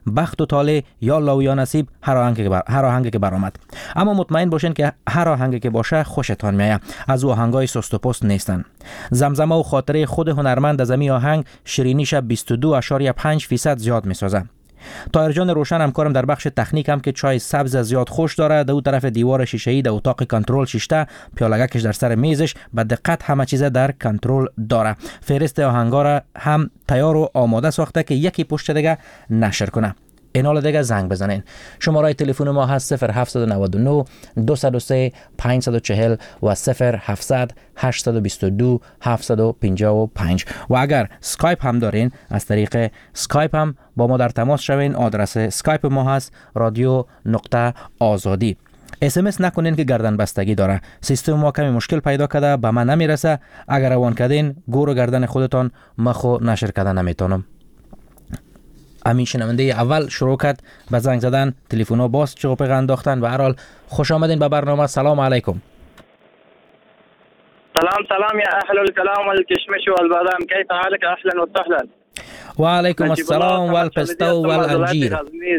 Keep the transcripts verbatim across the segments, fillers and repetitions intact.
بخت و طالع یا الله و یا نصیب هر آهنگی که بر هر آهنگی که برآمد. اما مطمئن باشین که هر آهنگی که باشه خوشتان میاد. از او آهنگای سست و پست نیستن. زمزمه و خاطره خود هنرمند از می آهنگ شیرینیش بیست و دو و پنج درصد زیاد میسازه. طاهر جان روشن همکارم در بخش تکنیک هم که چای سبز زیاد خوش داره. در اون طرف دیوار شیشه‌ای در اتاق کنترل شیشته پیالگکش در سر میزش به دقت همه چیز در کنترل داره. فهرست آهنگا را هم تیار و آماده ساخته که یکی پشت دیگه نشر کنه. این حال دیگه زنگ بزنین. شماره تلفن ما هست صفر هفت نه نه دو صفر سه پنج چهار صفر و صفر هفتصد هشتصد و بیست و دو هفتصد و پنجاه و پنج. و اگر سکایپ هم دارین از طریق سکایپ هم با ما در تماس شوین. آدرس سکایپ ما هست رادیو نقطه آزادی. اس ام اس نکنین که گردن بستگی داره. سیستم ما کمی مشکل پیدا کرده به من نمیرسه. اگر روان کردین گور و گردن خودتان مخو نشر کردن نمیتونم. امین شنونده اول شروع کرد به زنگ زدن، تلفن‌ها باز چوپق انداختن. و هر حال خوش آمدین به برنامه. سلام علیکم. سلام سلام يا أهل الكلام والكشمش والبادام، كيف حالك؟ أهلا وسهلا. وعليكم السلام والپستو والانجیر.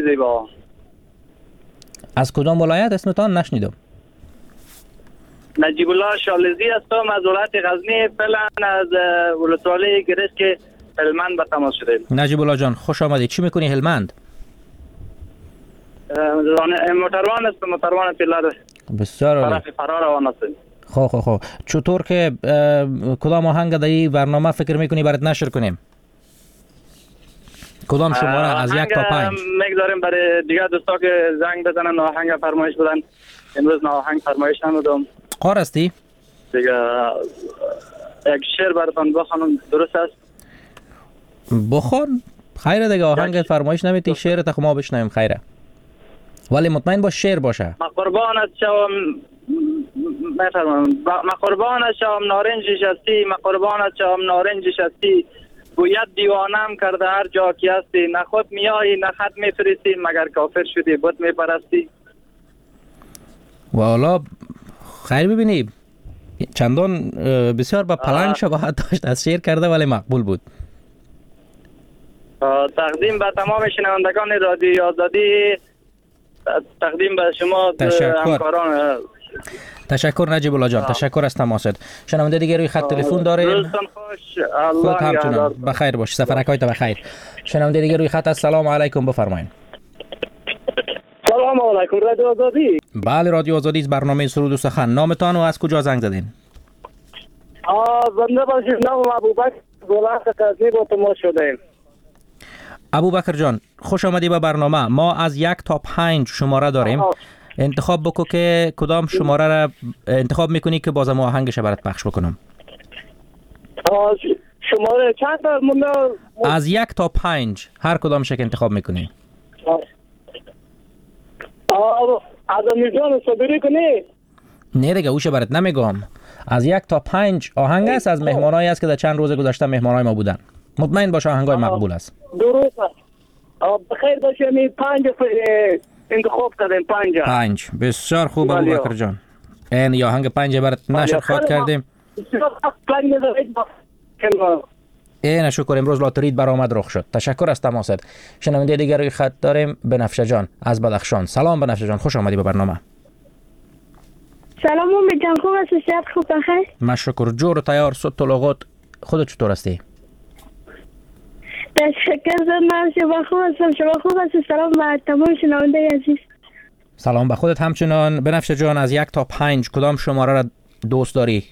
از کدام ولایت اسمتان نشنیدم؟ نجیب الله شالزی هستم از ولایت غزنی. فعلا از ولسوالی گرش که هلمند به تماس شدیم. نجیب الله جان خوش آمدید. چی میکنی هلمند؟ موتروان است، موتروان پیلر. بسیار عالی. طرف فرار روان هستیم. خب خب خب چطور که کدام آهنگ در این برنامه فکر میکنی برات نشر کنیم؟ کدام شماره از یک تا پنج؟ میگذاریم برای دیگه دوستا که زنگ بزنن آهنگ فرمایش بدن. امروز نه آهنگ فرمایش نمودم. قار هستی؟ دیگه یک شعر براتون بخوانم، درست است؟ بخوان. خیره دیگه آهنگ فرمایش نمیتی، شعر تا ما بشنویم. خیره ولی مطمئن باش شعر باشه. ما قربانت شوم میفرمام، ما قربانت شوم نارنج شستی، ما قربانت شوم نارنج شستی، گوید دیوانم کرده هر جا کی هستی، نه خود میایی نه خط میفرستی، مگر کافر شدی بت میپرستی. والا خیر ببینی چندان بسیار با پلنگ شباهت داشت از شعر کرده ولی مقبول بود. تقدیم به تمام شنوندگان رادیو آزادی، تقدیم به شما همکاران. تشکر نجیب الله جان. تشکر از تماست. شنونده دیگه روی خط تلفن داریم. روزتون خوش. الله همچنان بخیر باش. سفرکایت بخیر. شنونده دیگه روی خط. السلام علیکم، بفرمایید. سلام علیکم. رادیو آزادی. بله رادیو آزادی از برنامه سرود و سخن. نامتان و از کجا زنگ زدین؟ آ زنده باشید. نام ابوبکر ولایت غزنی با تماس شدیم. ابوبکر جان خوش آمدی به برنامه. ما از یک تا پنج شماره داریم. آه. انتخاب بکو که کدام شماره را انتخاب میکنی که بازم آهنگش برات پخش بکنم. شماره چند تا مونده؟ از یک تا پنج هر کدامش که انتخاب میکنی. آه از میزان صبری کنی؟ نه دیگه اوش برات نمیگم. از یک تا پنج آهنگ است از مهمانایی است که در چند روز گذشته مهمانای ما بودن. مطمئن باش آهنگای مقبول است. درست است. بخیر باشه. می پنج انتخاب کردیم. پنج پنج بسیار خوب ابوبکر جان. این یا آهنگ پنج برات نشر خواد کردیم. این شکر. امروز لاتریت برآمد رخ شد. تشکر از تماست. شنونده دیگر روی خط داریم. بنفشه جان از بدخشان. سلام بنفشه جان، خوش آمدی به برنامه. سلام امید جان، خوب هستی؟ صحت خوب بخیر؟ مشکر. جور و تیار صد طلقات. خودت چطور هستی؟ تشکر زن شما خوب هستم. شما خوب هستی؟ سلام به تمام شنونده عزیز. سلام به خودت همچنان. بنفشه جان از یک تا پنج کدام شماره را دوست داری؟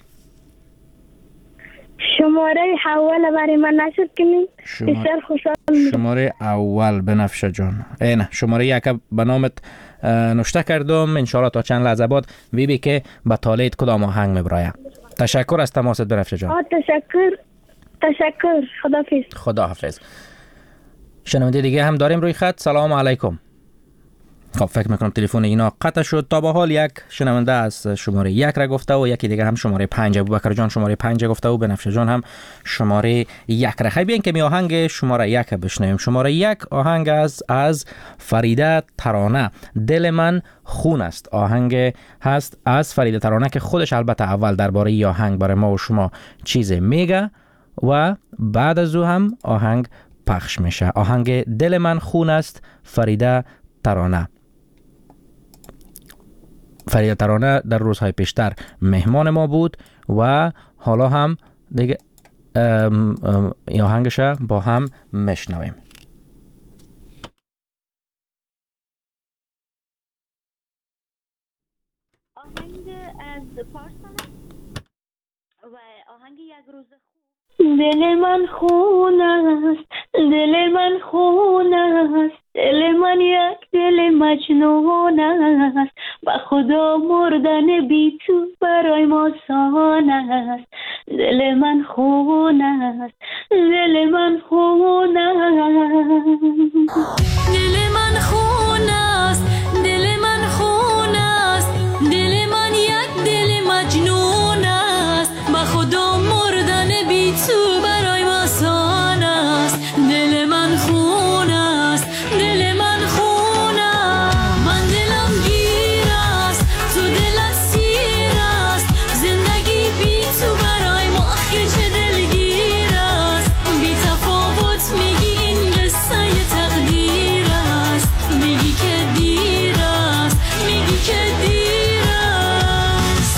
شماره اول برای من نشد کنید. بسیار خوشحال میشم. شماره اول بنفشه جان. اینه شماره یک به نامت نوشته کردم. انشالله تا چند لحظه بعد ببینی که به طالعت کدام آهنگ میبرایم. تشکر از تماست بنفشه جان. آه تشکر. تشکر. خداحافظ. خداحافظ. شنونده دیگه هم داریم روی خط. سلام علیکم. خب فکر میکنم تلفن اینا قطع شد. تا به حال یک شنونده از شماره یک را گفته و یکی دیگه هم شماره پنج. ابوبکر جان شماره پنج گفته و بنفشه جان هم شماره یک را. خیلی بیان که می آهنگ شماره یک بشنویم. شماره یک آهنگ از از فریده ترانه. دل من خون است. آهنگ هست از فریده ترانه که خودش البته اول درباره آهنگ برای ما و شما چیز میگه و بعد از او هم آهنگ پخش میشه. آهنگ دل من خون است، فریده ترانه. فریده ترانه در روزهای پیشتر مهمان ما بود و حالا هم دیگه این آهنگش با هم میشنویم. آهنگ از پارسان و آهنگ یک روز دل من خون است، دل من خون است، دل من یک دل مجنون است، و خدا مردن بی تو برای ما آسان است. دل من خون است، دل من خون است، دل من خون است، دل من خون است، دل من یک دل مجنون است، و خدا مردن بی تو برای ما آسان است. دل من خون است، دل من خون است، من دلم گیر است، تو دلت سیر است، زندگی بی تو برای ما آخه چه دلگیر است. بی تفاوت میگی این قصه تقدیر است، میگی که دیر است، میگی که دیر است.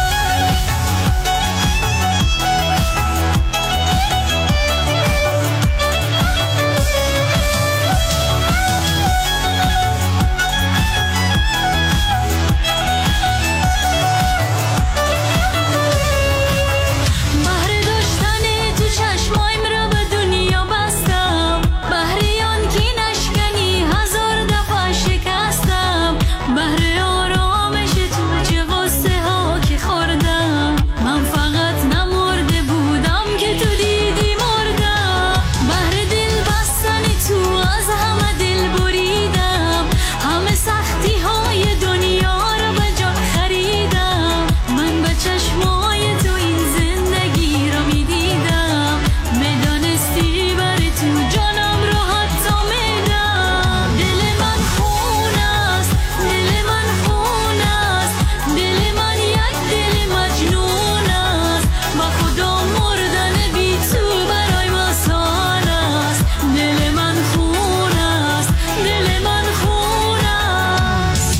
بهر داشتن تو چشمایم را به دنیا بستم، بهر آن که نشکنی هزار دفعه شکستم، بهر آرامش تو چه غصه ها که خوردم. من فقط نمرده بودم که تو دیدی مردم، بهر دل بستن تو از همه دل بریدم، همه سختی های دنیا را به جان خریدم. من به چشمای تو این زندگی را میدیدم، میدانستی بر تو جانم را حتی میدم. دل من خون است، دل من خون است، دل من یک دل مجنون است، و خدا مردن بی تو برای ما آسان است. دل من خون است، دل من خون است.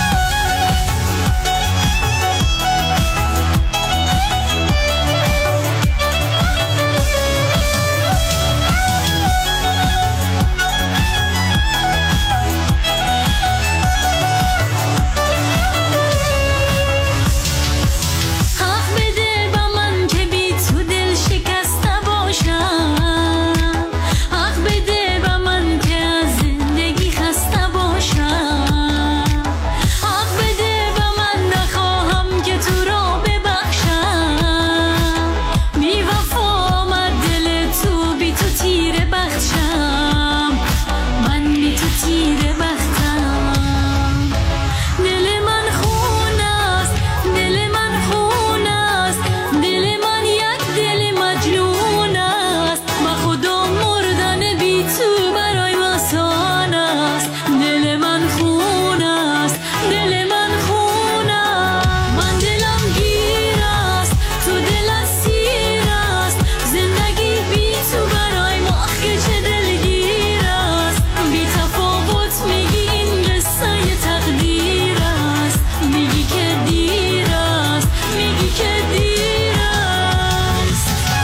حق بده به من که بی تو دل شکسته باشم، حق بده به من که از زندگی خسته باشم، حق بده به من نخواهم که تو را ببخشم. بی وفا آمد دل تو، بی تو تیره بخشم، من بی تو تیره بختم. دل من خون است، دل من خون است، دل من یک دل مجنون است، و خدا مردن بی تو برای ما آسان است. دل من خون است، دل من خون است، من دلم گیر است، تو دلت سیر است، زندگی بی تو برای ما آخه چه دلگیر است. بی تفاوت میگی این قصه تقدیر است، میگی که دیر است، میگی که دیر است.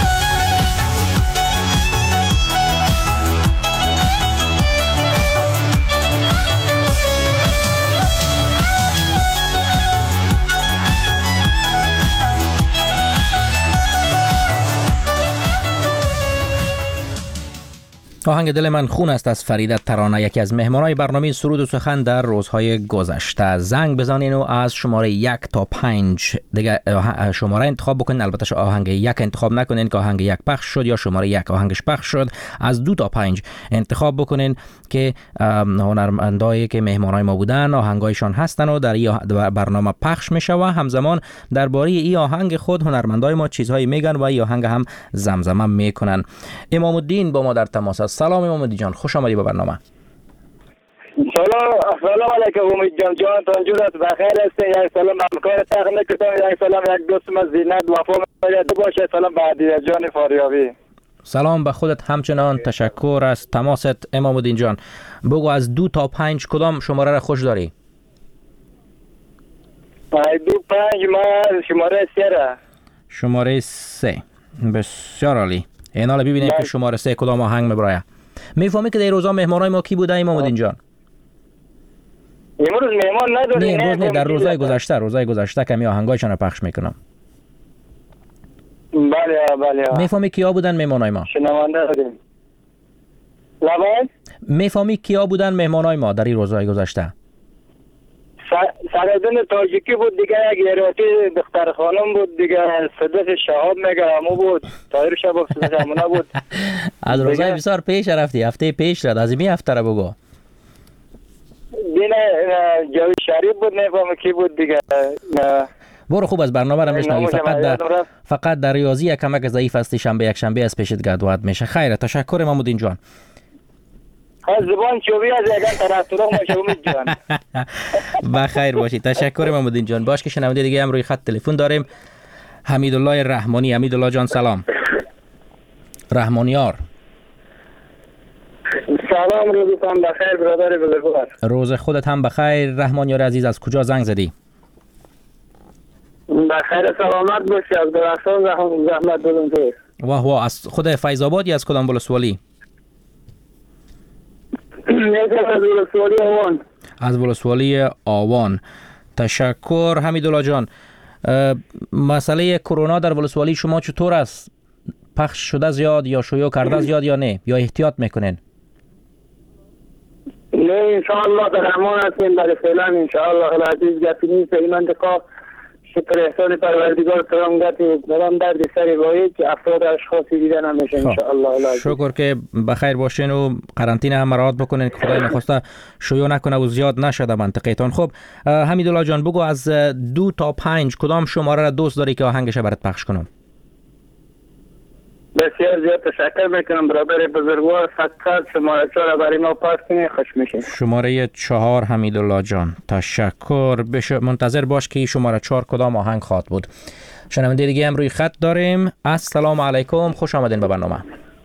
آهنگ دل من خون است از فریده ترانه، یکی از مهمانای برنامه سرود و سخن در روزهای گذشته. زنگ بزنین و از شماره یک تا پنج دیگه شماره انتخاب بکنین. البته آهنگ یک انتخاب نکنین که آهنگ یک پخش شد یا شماره یک آهنگش پخش شد. از دو تا پنج انتخاب بکنین که هنرمندایی که مهمانای ما بودن آهنگایشان هستن و در این برنامه پخش میشه و همزمان درباره این آهنگ خود هنرمندای ما چیزهایی میگن و این آهنگ هم زمزمه میکنن. امام الدین با ما در تماس است. سلام امام الدین جان، خوش آمدی به برنامه. سلام سلام علیکم امید جان، جان تانجور است، بخیر هستین؟ یک سلام همکار تقنیک کتان، یک سلام یک دوستم از زینت وفا می‌آید باشه. سلام بعدی جان فاریابی. سلام به خودت همچنان. تشکر از تماست امام الدین جان. بگو از دو تا پنج کدام شماره را خوش داری؟ دو پنج ما شماره سه را. شماره سه. بسیار عالی. این حالا ببینیم که شماره سه کدام آهنگ میبراید. میفهمی که در روزا مهمانای ما کی بوده امام الدین جان؟ امروز مهمان نداری؟ نه امروز نه، در روزای گذشته روزای گذشته کمی آهنگایشان رو پخش میکنم. بله بله. میفهمی کیا بودن مهمانای ما؟ شنونده داریم. لباس؟ میفهمی کیا بودن مهمانای ما در این روزای گذشته؟ سردن تاجیکی بود دیگه، یک ایراتی دختر خانم بود دیگه، صدف شهاب میگه همو بود، طاهر شباب صدف همونه بود. از روزای بسیار پیش رفتی، هفته پیش رد، از این هفته را بگو. دیگه جاوی شریف بود، نفهم کی بود دیگه. برو خوب از برنامه را میشنوی، فقط در فقط در ریاضی یک کمک ضعیف هستی، شنبه یک شنبه از پیشت گدواد میشه. خیره، تشکر امام الدین جان. از زبان چوبی از یگان طرفدار ما شومید جان. بخیر باشی. تشکر امام الدین جان. باش که شنونده دیگه هم روی خط تلفن داریم. حمیدالله رحمانی. حمیدالله جان سلام. رحمانیار. سلام، روزتان بخیر برادر بزرگوار. روز خودت هم بخیر رحمانیار عزیز. از کجا زنگ زدی؟ بخیر سلامت باشی. از درخشان زحمت بدون تو. واه واه. از خود فیض آباد یا از کدام ولسوالی؟ از ولسوالی آوان. از ولسوالی آوان. تشکر حمیدالله جان. مسئله کرونا در ولسوالی شما چطور است؟ پخش شده زیاد یا شیوع کرده زیاد یا نه؟ یا احتیاط میکنین؟ نه انشاءالله در امان هستیم. برای فعلا انشاءالله العزیز گپی نیست. این منطقه شکر احسان پروردگار کرم گپی برام درد سری باید که افراد اشخاصی دیده نمیشه انشاءالله العزیز. شکر که بخیر باشین و قرنطینه هم مراعات بکنین که خدای نخواسته شیوع نکنه و زیاد نشده منطقه‌تان. خب حمیدالله جان بگو از دو تا پنج کدام شماره را دوست داری که آهنگش برات پخش کنم؟ بسیار زیاد تشکر میکنم برادر بزرگوار. فقط شماره چهار برای ما پاس کنی خوش میشه. شماره چهار حمیدالله جان. تشکر. بش منتظر باش که شماره چهار کدام آهنگ خواهد بود. شنونده دیگه هم روی خط داریم. السلام علیکم، خوش آمدین به برنامه.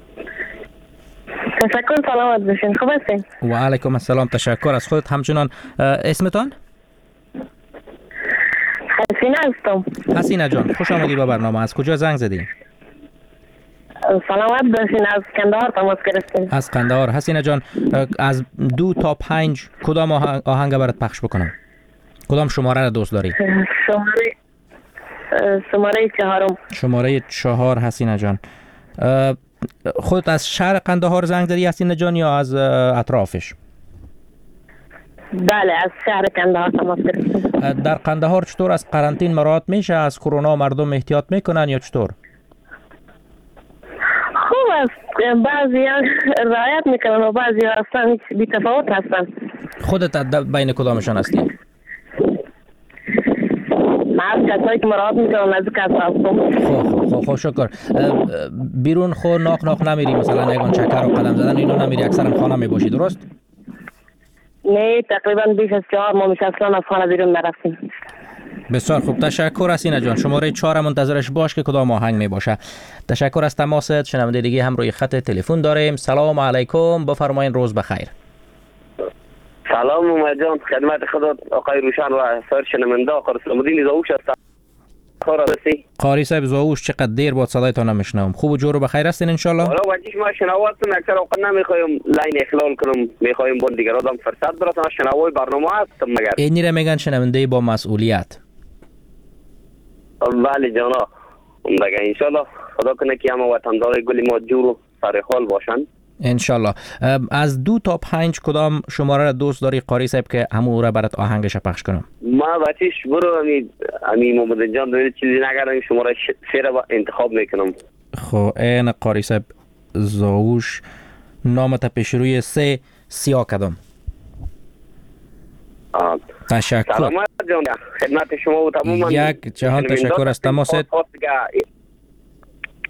تشکر، سلامت باشین. خوب هستین؟ و علیکم السلام. تشکر از خودت همچنان. اسمتان؟ حسینه هستم. حسینه جان خوش آمدی به برنامه. از کجا زنگ زدی؟ سلامت باشین. از قندهار تماس گرفتیم. از قندهار. حسینه جان از دو تا پنج کدام آهنگ برات پخش بکنم؟ کدام شماره را دوست داری؟ شماره شماره چهارم. شماره چهار. حسینه جان خودت از شهر قندهار زنگ زدی حسینه جان یا از اطرافش؟ بله از شهر قندهار تماس گرفتیم. در قندهار چطور از قرنطینه مراعات میشه؟ از کرونا مردم احتیاط میکنن یا چطور؟ خوب است. بعضی ها رعایت میکنن و بعضی ها اصلا بی تفاوت هستن. خودت بین کدامشان هستی؟ من کسایی که مراعات میکنن از کس هستم. خب خب خب شکر. بیرون خو ناک ناک نمیری؟ مثلا یگان چکر و قدم زدن اینو نمیری؟ اکثرا خانه میباشی درست؟ نه تقریبا بیش از چهار ماه میشه اصلا از خانه بیرون نرفتیم. بسیار خوب. تشکر حسینه جان. شماره چهار منتظرش باش که کدام آهنگ می باشه. تشکر از تماست. شنونده دیگه هم روی خط تلفن داریم. سلام علیکم، بفرمایید. روز بخیر. سلام اومد جان، خدمت خدا آقای روشن و سایر شنونده. آقا رسول الدین زاوش هستم. خورا رسی قاری صاحب زاوش چقدر دیر بود صدایتان نمیشنوم. خوب و جور و بخیر هستین ان شاء الله؟ حالا وجهش ما شنواتون اکثر اوقات نمیخوایم لاین اخلال کنم، میخوایم با دیگر آدم فرصت برسن. شنوای برنامه هستم مگر اینی را میگن شنونده با مسئولیت. بله جانا، دیگه ان شاء الله خدا کنه که همه وطندار گل ما جور و سر حال باشن ان شاء الله. از دو تا پنج کدام شماره را دوست داری قاری صاحب که همون را برات آهنگش پخش کنم؟ ما بچش برو امی امی محمد جان دوید چیزی نگردم، شماره سه را انتخاب میکنم. خب این قاری صاحب زاوش نامت پیش روی سه سیاه کدام. تشکر. سلامت جان، خدمت شما و تمام یک جهان تشکر از تماست.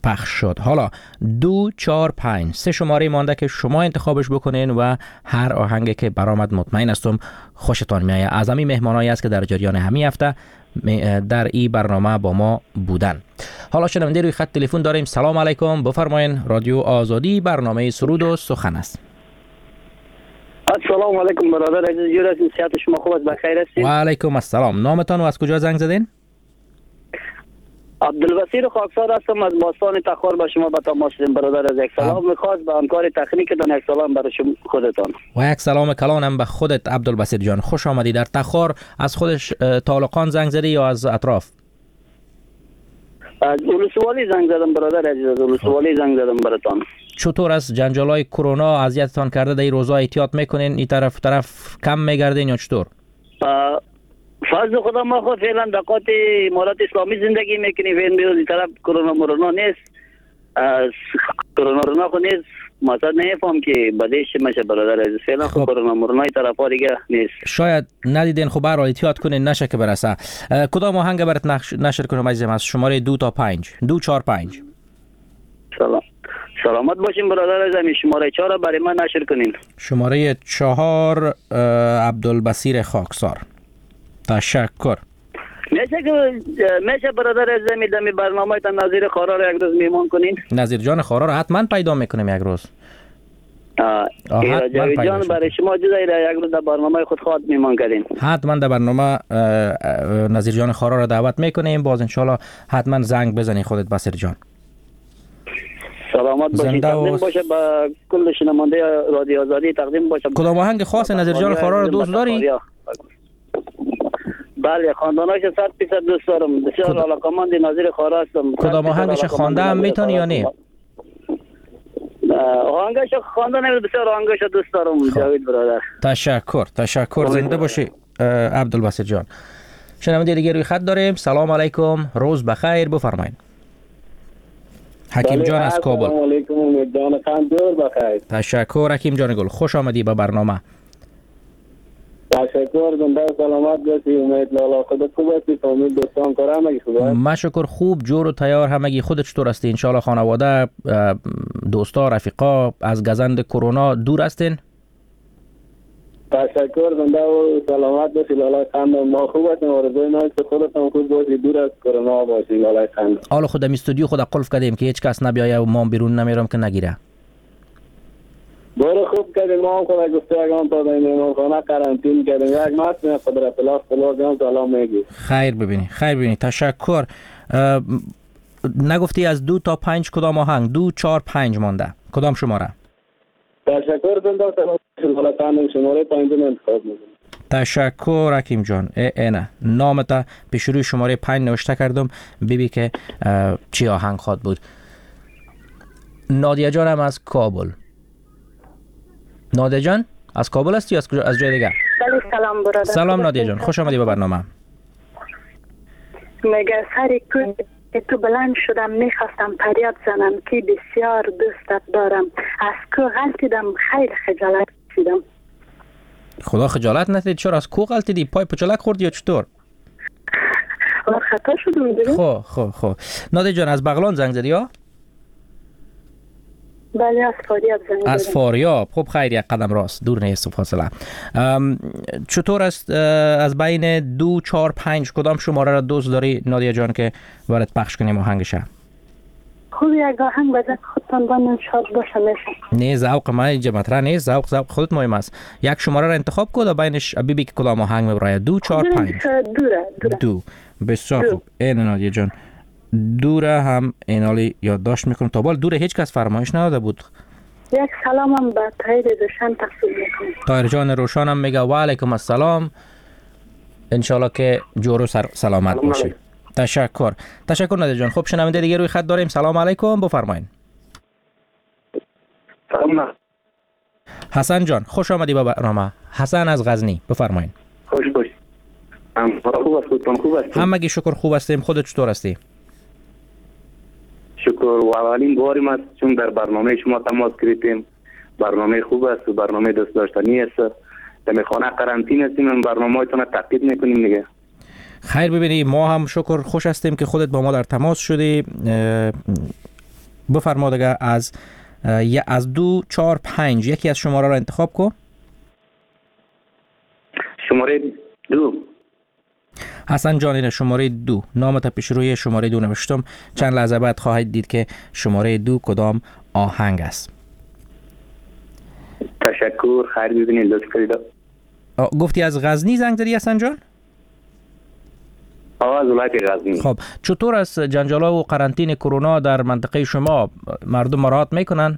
پخش شد. حالا دو چهار پنج سه شماره مانده که شما انتخابش بکنین و هر آهنگی که برآمد مطمئن هستم خوشتان میآید. از همین مهمانایی است که در جریان همین هفته در این برنامه با ما بودن. حالا شنونده روی خط تلفن داریم. سلام علیکم، بفرمایین. رادیو آزادی، برنامه سرود و سخن است. السلام علیکم برادر عزیز، جور هستین؟ صحت شما خوب است؟ بخیر هستین؟ و علیکم السلام. نامتان و از کجا زنگ زدین؟ عبدالبصیر خاکسار هستم، از باستان تخار با شما به تماس هستم برادر عزیز. یک سلام می‌خواست به همکار تکنیکتان، یک سلام برای شما خودتان و یک سلام کلانم به خودت عبدالبصیر جان. خوش آمدی. در تخار از خودش طالقان زنگ زدی یا از اطراف؟ از اولوسوالی زنگ زدم برادر عزیز، از اولوسوالی زنگ زدم براتان. چطور از جنجالای کرونا اذیتتان کرده؟ در این روزا احتیاط میکنین؟ این طرف طرف کم میگردین یا چطور؟ فضل خدا ما خود فعلا در قاط امارات اسلامی زندگی میکنیم. فعلا بیرون این طرف کرونا مرونا نیست، کرونا رونا خود نیست. مثلا نمیفهم که بدیش میشه برادر عزیز. فعلا خب کرونا مرونا این طرف ها دیگه نیست. شاید ندیدین. خب برای احتیاط کنین نشه که برسه. کدام آهنگ برات نشر کنم عزیزم؟ از شماره دو تا پنج، دو چهار پنج. سلام سلامت باشین برادر عزیز. شماره چهار برای من نشر کنین. شماره چهار عبدالبصیر خاکسار. تشکر. میشه که میشه برادر عزیز میدم برنامه تا نظیر خارا رو یک روز میمون کنین؟ نظیر جان خارا رو حتما پیدا میکنیم یک روز. آه جاوید جان برای شما جزایی را یک روز در برنامه خود خواهد میمان کردین. حتما در برنامه نظیر جان خارا را دعوت میکنیم. باز انشالله حتما زنگ بزنی خودت بصیر جان. سلامت باشید. تقدیم باشه با کل شنونده رادیو آزادی. تقدیم باشه. کدام آهنگ خاص نظیر جان خارا رو دوست داری؟ بله خواندناش صد درصد دوست دارم. بسیار علاقه‌مند نظیر خارا هستم. کدام آهنگش خوانده هم میتونی یا نه؟ آهنگش خواندن بسیار آهنگش دوست دارم جاوید برادر. تشکر تشکر. زنده باشی عبدالبصیر جان. شنونده دیگه روی خط داریم. سلام علیکم، روز بخیر، بفرمایید. حکیم جان از کابل. سلام علیکم، امیدوارم خندور بخیر. تشکر حکیم جان گل، خوش آمدی به برنامه. تشکر. زنده سلامت باشی. امید لالا خودت خوب هستی؟ امید دوستان کار همگی خوب است؟ ما شکر خوب، جور و تیار همگی. خودت چطور هستی؟ ان شاء الله خانواده، دوستا، رفیقا از گزند کرونا دور هستین؟ تشکر. زنده و سلامت باشی لالا خندم. ما خوب هستیم. آرزوی ما است که خودتون خوب باشی، دور از کرونا باشی لالا خندم. حالا خود می استودیو خود قلف کردیم که هیچ کس نبیایه و ما بیرون نمیرم که نگیره. باره خوب کردیم. ما هم خدا گفته اگران تا در این خانه قرنطین کردیم. یک ماست میاد قدرت الله خلاص دیم سلام میگی. خیر ببینی خیر ببینی. تشکر. نگفتی از دو تا پنج کدام آهنگ؟ دو چهار پنج مانده. کدام شماره؟ تشکر. زنده سلامت خانم. شماره پنج انتخاب میکنم. تشکر حکیم جان. اینه نامتا پیش روی شماره پنج نوشته کردم. ببین که چی آهنگ خواد بود. نادیه جانم از کابل. نادیه جان از کابل هستی یا از کجا؟ از جای دیگه؟ بله سلام برادر. سلام نادیه جان، خوش آمدی به برنامه. میگه سری که تو بلند شدم میخواستم فریاد زنم که بسیار دوستت دارم. از کو غلطیدم خیلی خجالت کشیدم. خدا خجالت ندید. چرا از کو غلطیدی؟ پای پچلک خوردی یا چطور؟ خطا شدم دیگه. خب خب خب نادیه جان از بغلان زنگ زدی یا؟ بله از فاریاب زنگ از فاریاب. خب خیر، یک قدم راست، دور نیست فاصله. چطور است از بین دو چهار پنج کدام شماره را دوست داری نادیه جان که برات پخش کنیم آهنگشه؟ خوب یک آهنگ بزن خودتان بانم شاد باشه میشه. نه ذوق من اینجا مطرح نیست، ذوق ذوق خودت مهم است. یک شماره را انتخاب کن و بینش ببین که کدام آهنگ میبره. دو چهار پنج. دوره دوره. دو. بسیار خوب. این نادیه جان دوره هم اینالی یادداشت میکنم. تا بال دوره هیچ کس فرمایش نداده بود. یک سلامم به طاهر روشن تقسیم میکنم. طاهر جان روشن هم میگه و علیکم السلام. انشالله که جور و سلامت باشی. تشکر تشکر نادیه جان. خب شنونده دیگه روی خط داریم. سلام علیکم، بفرمایید. سلام. حسن جان خوش آمدی به برنامه. حسن از غزنی، بفرمایید. خوش باشی. ام خوب هستم. خوب هستم. همگی شکر خوب هستیم. خودت چطور هستی؟ شکر. و اولین باریم است چون در برنامه شما تماس گرفتیم. برنامه خوب است و برنامه دوست داشتنی است. در خانه قرنطینه هستیم، برنامه‌تون رو تعقیب میکنیم دیگه. خیر ببینی ما هم شکر خوش هستیم که خودت با ما در تماس شدی. بفرما دیگه از یا از دو چهار پنج یکی از شماره را انتخاب کو. شماره دو. حسن جان، این شماره دو. نامت پیش روی شماره دو نوشتم. چند لحظه بعد خواهید دید که شماره دو کدام آهنگ است. تشکر، خیر ببینید، لطف کنید. گفتی از غزنی زنگ زدی حسن جان؟ آه، از ولایت غزنی. خب چطور است جنجالا و قرنطینه کرونا در منطقه شما؟ مردم مراعات میکنن؟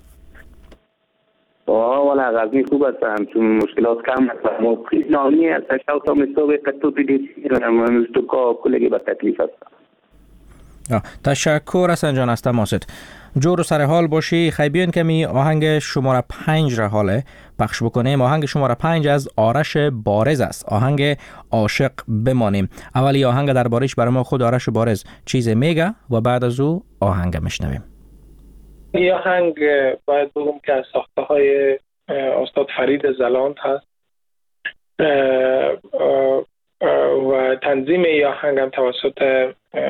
آه والا غزنی خوب است، همچون مشکلات کم است. ما نامی است، شاو تا مستوی قطو پیدیسی رنم مستوکا کلگی با تکلیف است. تشکر حسن جان از تماست. جور و سر حال باشی. خیلی بیان کمی آهنگ شماره پنج را حاله پخش بکنیم. آهنگ شماره پنج از آرش بارز است. آهنگ عاشق بمانیم. اولی آهنگ دربارش برای ما خود آرش بارز چیز میگه و بعد از او آهنگ میشنویم. این آهنگ باید بگم که از ساخته های استاد فرید زلاند هست و تنظیم این آهنگ هم توسط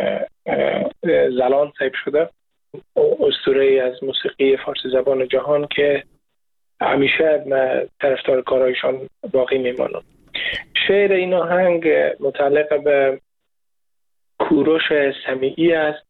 زلاند صاحب شده، اسطوره از موسیقی فارسی زبان جهان که همیشه طرفدار کارایشان باقی میمانم. شعر این آهنگ متعلق به کوروش سمیعی است.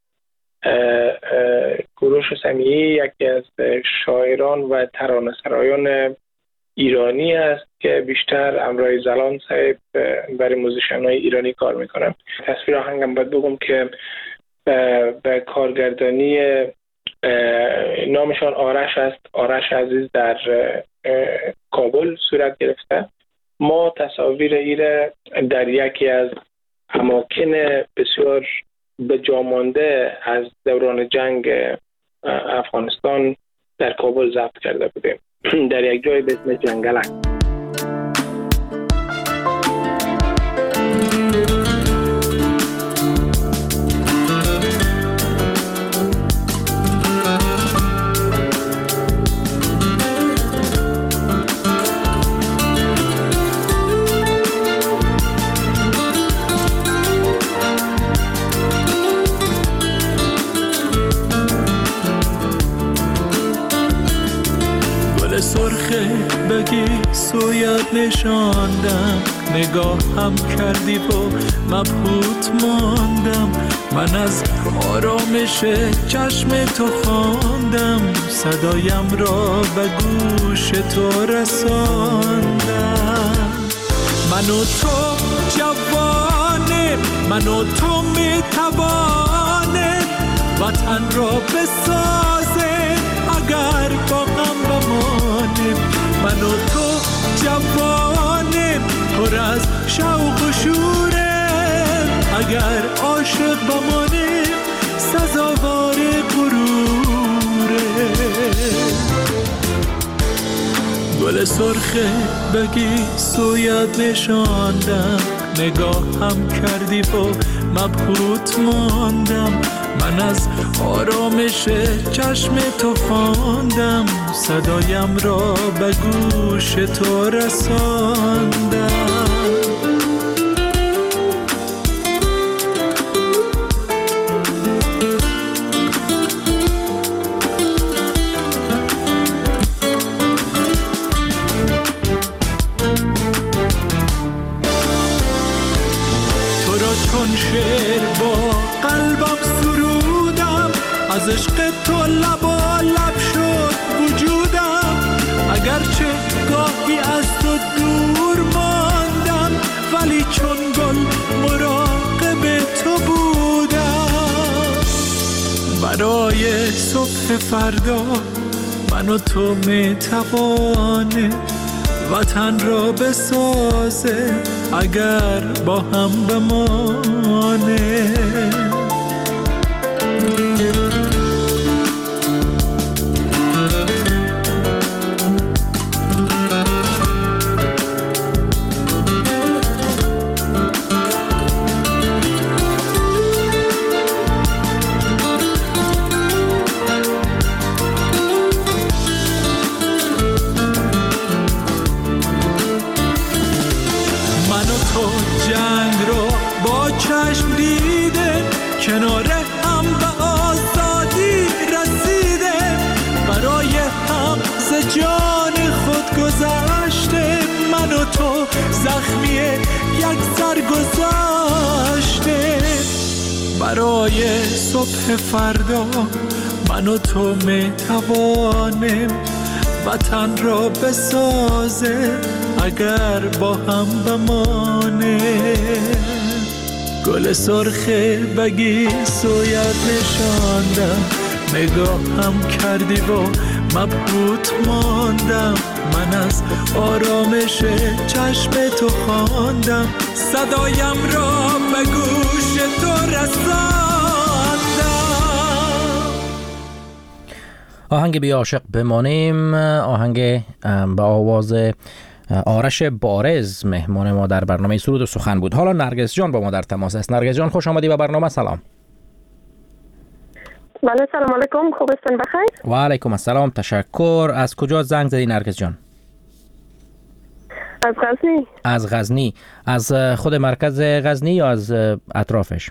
کوروش سمیعی یکی از شاعران و ترانه‌سرایان ایرانی است که بیشتر همراه زلاند صاحب برای موزیشن‌های ایرانی کار میکنم. تصویر آهنگم باید بگم که به کارگردانی نامشان آرش است. آرش عزیز در کابل صورت گرفته. ما تصاویر ایره در یکی از اماکن بسیار به جا مانده از دوران جنگ افغانستان در کابل ضبط کرده بودیم، در یک جای به اسم جنگلک. بگی سویت نشاندم، نگاه هم کردی و مبهوت ماندم. من از آرامش چشم تو خواندم، صدایم را به گوش تو رساندم. من و تو جوانه، من و تو میتوانه وطن را بسازه اگر با هم بمانیم. من و تو جوانه پر از شوق و شوره، اگر عاشق بمانیم سزاوار غروره. گل سرخه بگی سویت نشاندم، نگاه هم کردی و مبهوت ماندم. من از آرامش چشم تو خواندم، صدایم را به گوش تو رساندم. تو را چون شعر با قلبم سرودم، از عشق تو لبا لب شد وجودم. اگرچه گاهی از تو دور ماندم، ولی چون گل مراقب تو بودم. برای صبح فردا من و تو میتوانه وطن را بسازه اگر با هم بمانه. کنار هم به آزادی رسیدیم. تو زخمی یک سرگذشته. برای صبح فردا من و تو می توانیم وطن را بسازه اگر با هم بمانیم. گل سرخ بگی سویت نشاندم، نگاه هم کردی و مبهوت ماندم. من از آرامش چشم تو خواندم، صدایم را به گوش تو رساندم. آهنگ بی عاشق بمانیم، آهنگ به آواز آرش بارز مهمان ما در برنامه سرود و سخن بود. حالا نرگس جان با ما در تماس است. نرگس جان خوش آمدی به برنامه. سلام. بله سلام علیکم، خوب هستین؟ بخیر. و علیکم السلام، تشکر. از کجا زنگ زدی نرگس جان؟ از غزنی. از غزنی. از خود مرکز غزنی یا از اطرافش؟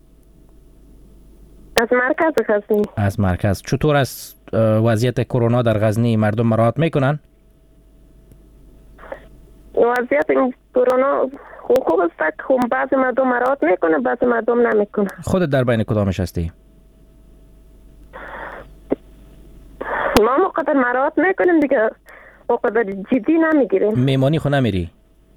از مرکز غزنی. از مرکز. چطور است وضعیت کرونا در غزنی؟ مردم مراعات میکنن؟ وضعیت کرونا خوب خوب است. خوب بعضی مردم مراعات میکنه، بعضی مردم نمیکنه. خودت در بین کدامش هستی؟ ما مقدر مراعات میکنیم دیگه، مقدر جدی نمیگیریم. میمانی خو نمیری؟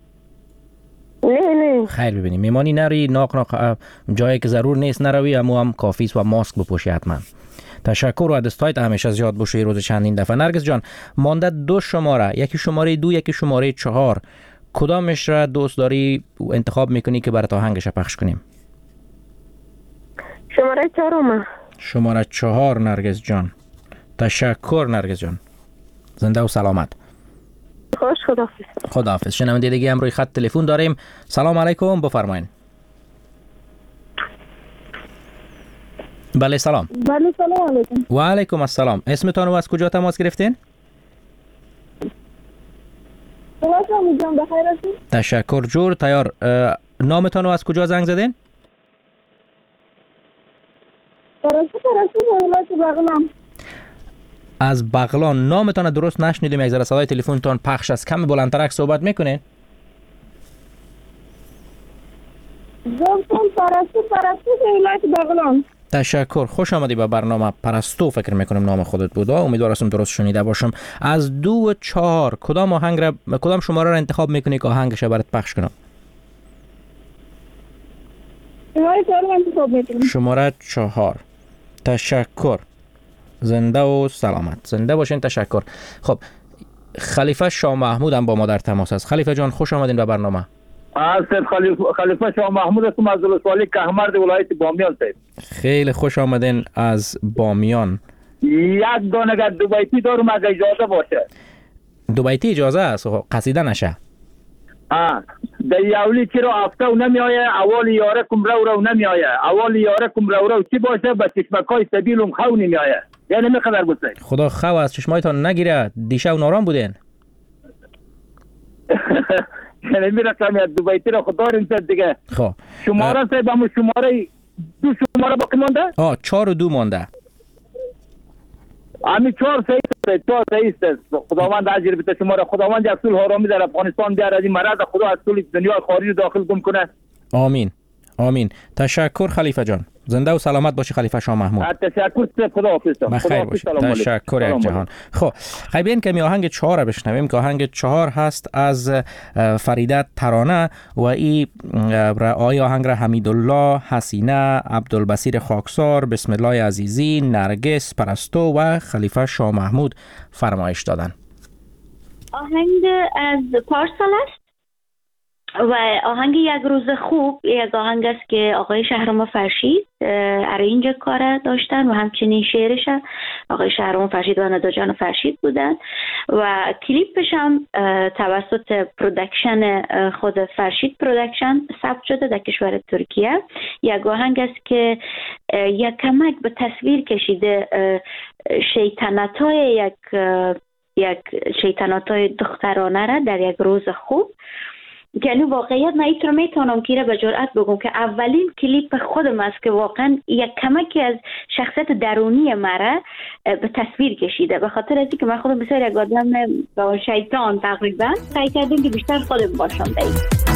نه نه. خیر ببینی، میمانی نری، ناق ناق جایی که ضرور نیست نروی، اما هم کافیست و ماسک بپوشی حتما. تشکر و دستایت همیشه زیاد باشه. روز چندین دفعه. نرگس جان مانده دو شماره، یکی شماره دو یکی شماره چهار، کدامش را دوست داری انتخاب میکنی که برات آهنگش پخش کنیم؟ شماره چهارم. شماره چهار. نرگس جان تشکر. نرگس جان زنده و سلامت. خوش. خداحافظ. خداحافظ. شنونده دیگه هم روی خط تلفن داریم. سلام علیکم، بفرمایید. بله سلام. بله سلام علیکم. و علیکم السلام. اسمتون و از کجا تماس گرفتین؟ سلام جان بخیر هستین؟ تشکر. جور تیار. نامتون و از کجا زنگ زدین؟ پرستو پرستو ولایت بغلان. از بغلان. نامتون درست نشنیدیم، یک ذره صدای تلفنتون پخش است. کمی بلندتر صحبت میکنین؟ زمتون پرستو پرستو ولایت بغلان. تشکر. خوش آمدی به برنامه. پرستو فکر میکنم نام خودت بود. امیدوارم درست شنیده باشم. از دو و چهار کدام آهنگ را، کدام شماره را انتخاب میکنی که آهنگش برات پخش کنم؟ شماره چهار انتخاب میکنم. شماره چهار. تشکر. زنده و سلامت. زنده باشین. تشکر. خب خلیفه شاه محمود هم با ما در تماس است. خلیفه جان خوش آمدین به برنامه. سید خلیفه خلیفه شاه محمود هستم از ولسوالی کهمرد ولایت بامیان. سید خیلی خوش آمدین از بامیان. یک دانه دوبیتی دارم اگه اجازه باشه. دوبیتی اجازه است؟ قصیده نشه. آه در یولی چی رو افته و نمی آیه، اول یاره کم رو رو نمی آیه، اول یاره کم رو رو چی باشه به چشمکای سبیلم خو نمی آیه. یعنی می قدر بود سید. خدا خو از چشمایتان نگیره. دیشب نارام بودین. یعنی می رسم یک دوبیتی رو خدا داریم سید دیگه. خب شماره سید همون شماره دو شماره باقی مانده؟ آه چهار و دو مانده. امی چهار سید سید چهار سید خداوند اجر بده شما را. خداوند یک صلح آرامی در افغانستان بیاره، از این مرض خدا از طول دنیا خارجی داخل گم کنه. آمین آمین. تشکر خلیفه جان. زنده و سلامت باشی خلیفه شاه محمود. تشکر. خدا حافظ. بخیر باشی. تشکر یک جهان. خب خیبین که می آهنگ چهار بشنویم که آهنگ چهار هست از فریده ترانه و ای آی آهنگ را حمیدالله، حسینه، عبدالبصیر خاکسار، بسم الله عزیزی، نرگس، پرستو و خلیفه شاه محمود فرمایش دادن. آهنگ از پارسال است و آهنگ یک روز خوب یک آهنگ است که آقای شهرام فرشید ارنج کار داشتن و همچنین شعرش آقای شهرام فرشید و ندا جان فرشید بودن و کلیپش هم توسط پرودکشن خود فرشید پرودکشن ثبت شده در کشور ترکیه. یک آهنگ است که یک کمک به تصویر کشیده شیطنت‌های یک یک شیطنت‌های دخترانه را در یک روز خوب یعنی واقعیت من این رو میتونم که به جرئت بگم که اولین کلیپ خودم است که واقعا یک کمکی از شخصیت درونی مرا به تصویر کشیده، به خاطر اینکه من خودم بسیار یک آدم با شیطان تقریبا سعی کردم که بیشتر خودم باشم دایی.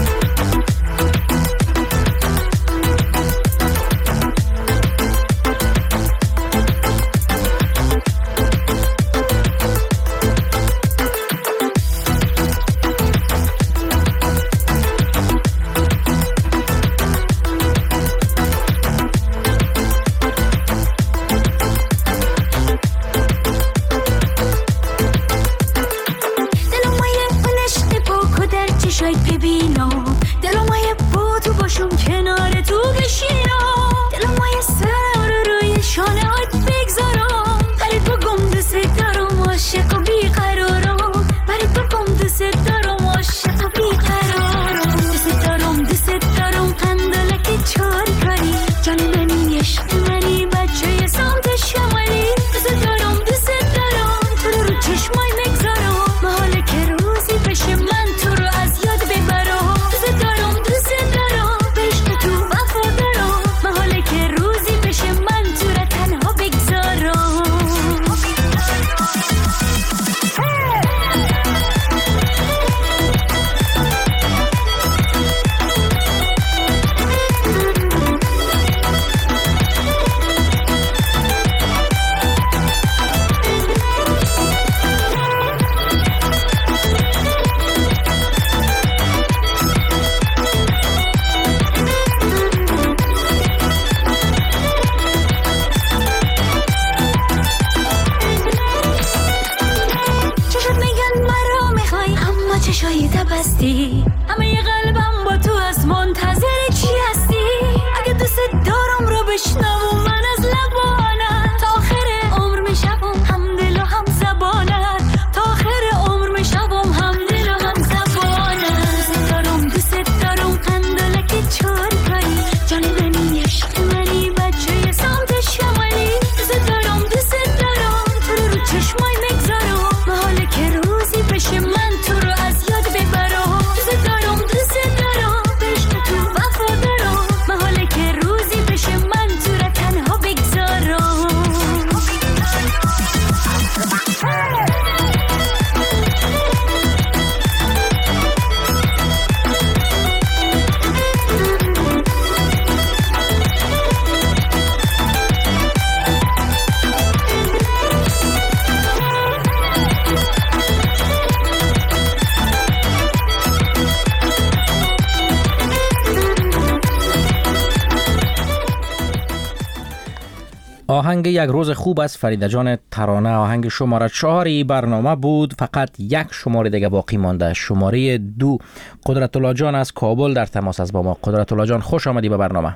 آهنگ یک روز خوب است فریده جان ترانه، آهنگ شماره چهار ای برنامه بود. فقط یک شماره دیگه باقی مانده، شماره دو. قدرت الله جان از کابل در تماس است با ما. قدرت الله جان خوش آمدی به برنامه.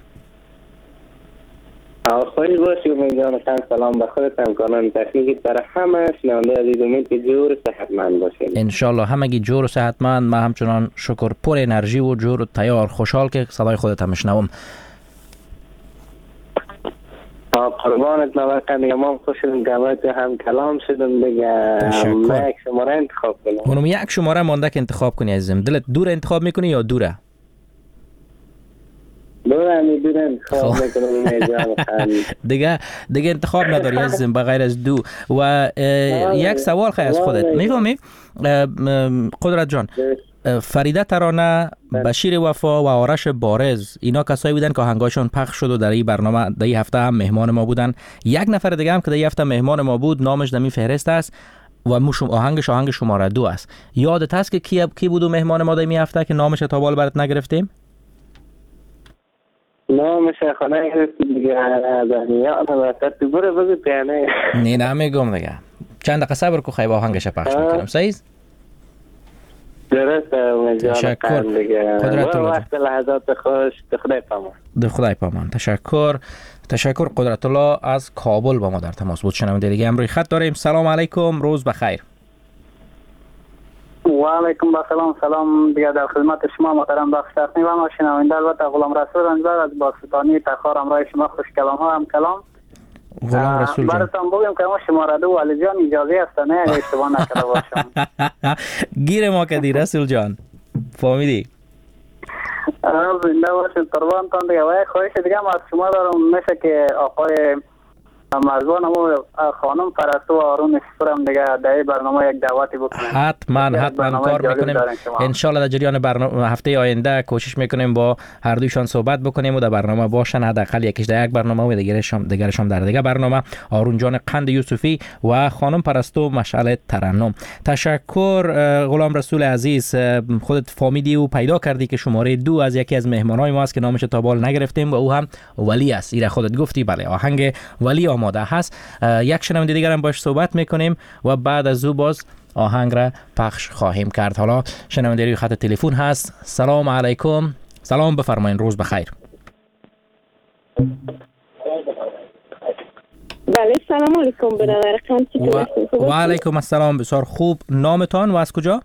آخری باشی امید جان، سلام به خودت، امکانان تکنیکی برای همه شنونده عزیز، امید که جور و صحتمند باشین انشالله. همگی جور و صحتمند، من همچنان شکر، پر انرژی و جور و تیار، خوشحال که صدای خودت هم میشنوم. قربانت نوکن دیگه، ما خوش شدیم که هم کلام شدیم دیگه. من یک شماره انتخاب کنم. اونم یک شماره مانده که انتخاب کنی عزیزم. دلت دور انتخاب میکنی یا دوره؟ دوره همی دوره انتخاب میکنم دیگه دیگه انتخاب نداری عزیزم بغیر از دو. و یک سوال خیلی از خودت میفهمی قدرت جان، فریده ترانه، بشیر وفا و آرش بارز، اینا کسایی بودن که آهنگاشون پخش شد و در این برنامه در این هفته هم مهمان ما بودن. یک نفر دیگه هم که در این هفته مهمان ما بود، نامش در این فهرست است و موشم آهنگش آهنگ شماره دو است. یادت هست که کی کی بود و مهمان ما در این هفته که نامش تا بال برات نگرفتیم؟ نامش خانه گرفتیم دیگه. از یاد وقت تو بره بگو پیانه. نه نمیگم دیگه. چند دقیقه صبر کو خیلی آهنگش پخش میکنم. صحیح؟ درسته. تشکر. قدرت الله. وقت لحظات خوش. خدای پامان. ده خدای پامان. تشکر. تشکر. قدرت الله از کابل با ما در تماس بود. شنونده دیگه هم روی خط داریم. سلام علیکم، روز بخیر. و علیکم السلام. سلام دیگه در خدمت شما محترم بخشتنی و ما شنونده. البته غلام رسول رنجبر از باستانی تخار همراه شما خوش کلام ها هم کلام. غلام رسول جان، براتون بگم که ما شماره دو علی جان اجازه است نه اشتباه نکرده باشم. گیر ما کردی رسول جان، فهمیدی؟ زنده باشید قربانتان دیگه. و یک خواهش دیگه هم از شما دارم، میشه که آقای مرزبان و خانم پرستو و آرون شفرم دیگه در برنامه یک دعوتی بکنیم. حتما حتما کار میکنیم. انشالله در جریان برنامه هفته آینده کوشش میکنیم با هر دویشان صحبت بکنیم و در برنامه باشن، حداقل یکیش در یک برنامه و دیگرش هم دیگرش هم در دیگه برنامه. آرون جان قند یوسفی و خانم پرستو مشعل ترنم. تشکر غلام رسول عزیز، خودت فامیدی و پیدا کردی که شماره دو از یکی از مهمانای ما است که نامش تا بال نگرفتیم و او هم ولی است. ایره خودت گفتی بله، آهنگ ولی آماده هست. یک شنونده دیگر هم باش صحبت میکنیم و بعد از او باز آهنگ را پخش خواهیم کرد. حالا شنونده روی خط تلفن هست. سلام علیکم. سلام، بفرمایید. روز بخیر. بله سلام علیکم برادر خانم. و, و علیکم السلام. بسیار خوب. نامتان و از کجا؟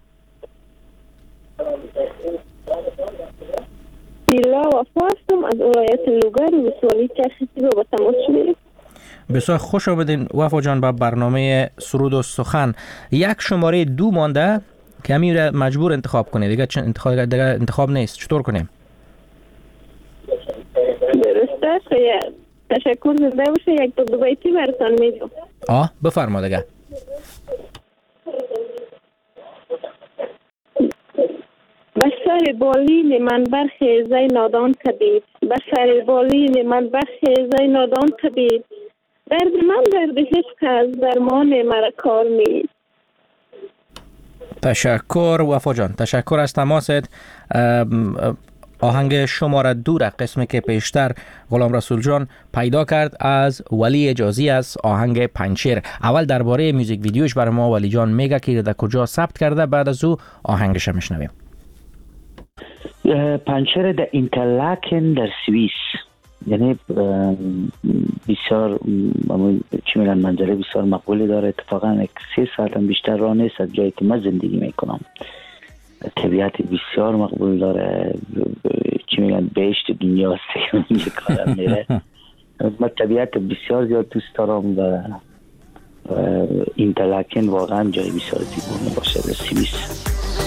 دیلا وفا هستم از ولایت لوگر و ولسوالی چرخیزی با تماس شدیم. بسیار خوش آمدین وفا جان به برنامه سرود و سخن. یک شماره دو مانده که همین را مجبور انتخاب کنید دیگه، چون انتخاب دیگه انتخاب نیست. چطور کنیم؟ درسته. تشکر. زنده باشه. یک دو بیتی براتون میگم. آه بفرما دیگه. بر سر بالین من برخیزی نادان طبیب، بر سر بالین من برخیزی نادان طبیب، درد من درد عشق از درمان مرا کار نیست. تشکر وفا جان، تشکر از تماست. آهنگ شماره دو را قسمی که پیشتر غلام رسول جان پیدا کرد از ولی اجازی است، آهنگ پنچیر. اول درباره میوزیک ویدیوش برای ما ولی جان میگه که در کجا ثبت کرده، بعد از او آهنگش میشنویم. پنچیر در اینترلاکن در سوئیس، یعنی بسیار چی میگن منظره بسیار مقبولی داره. اتفاقا یک سه ساعت هم بیشتر راه نیست از جایی که من زندگی میکنم. طبیعت بسیار مقبول داره، چی میگن بهشت دنیا است که کارم میره. من طبیعت بسیار زیاد دوست دارم و اینترلاکن واقعا جای بسیار زیبایی باشه در سوئیس.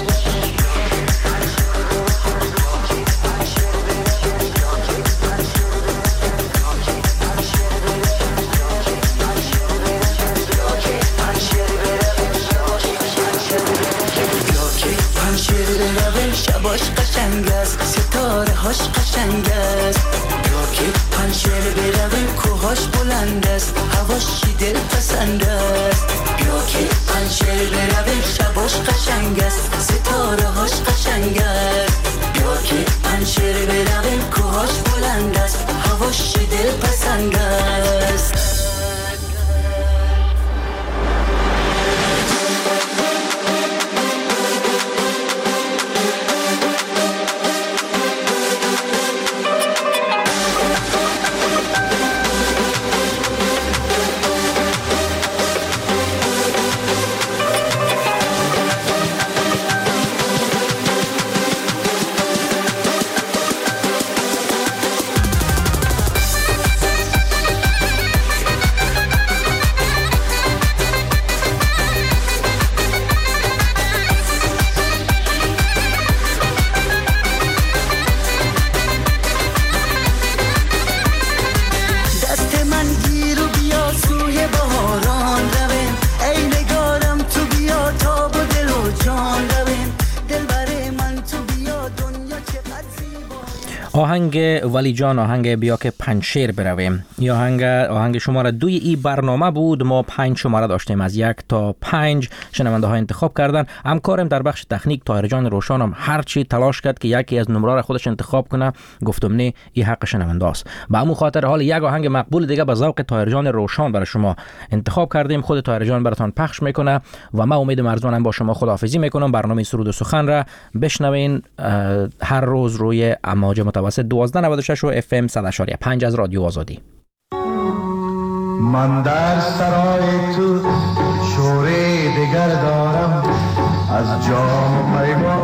شباش قشنگ است، ستاره هاش قشنگ است. یا که پنچر برویم کوهاش بلند است، هواش دل پسند است. یا که پنچر برویم شباش قشنگ است، ستاره هاش قشنگ است. یا که پنچر برویم کوهاش بلند است، هواش دل پسند است. آهنگ ولی جان، آهنگ بیا که پنچیر برویم. این آهنگ آهنگ شماره دوی ای برنامه بود. ما پنج شماره داشتیم، از یک تا پنج شنونده ها انتخاب کردن. همکارم در بخش تکنیک طاهر جان روشن هم هر چی تلاش کرد که یکی از نمره را خودش انتخاب کنه. گفتم نه، این حق شنونده است. به همون خاطر حال یک آهنگ مقبول دیگه به ذوق طاهر جان روشن برای شما انتخاب کردیم. خود طاهر جان براتون پخش میکنه و من امید مرزانم با شما خداحافظی میکنم. برنامه سرود و سخن را بشنوین هر روز روی امواج متوسط دوازده نود و شش و اف ام صد و پنج از رادیو آزادی. من در سرای تو شوره دیگر دارم، از جام پیمان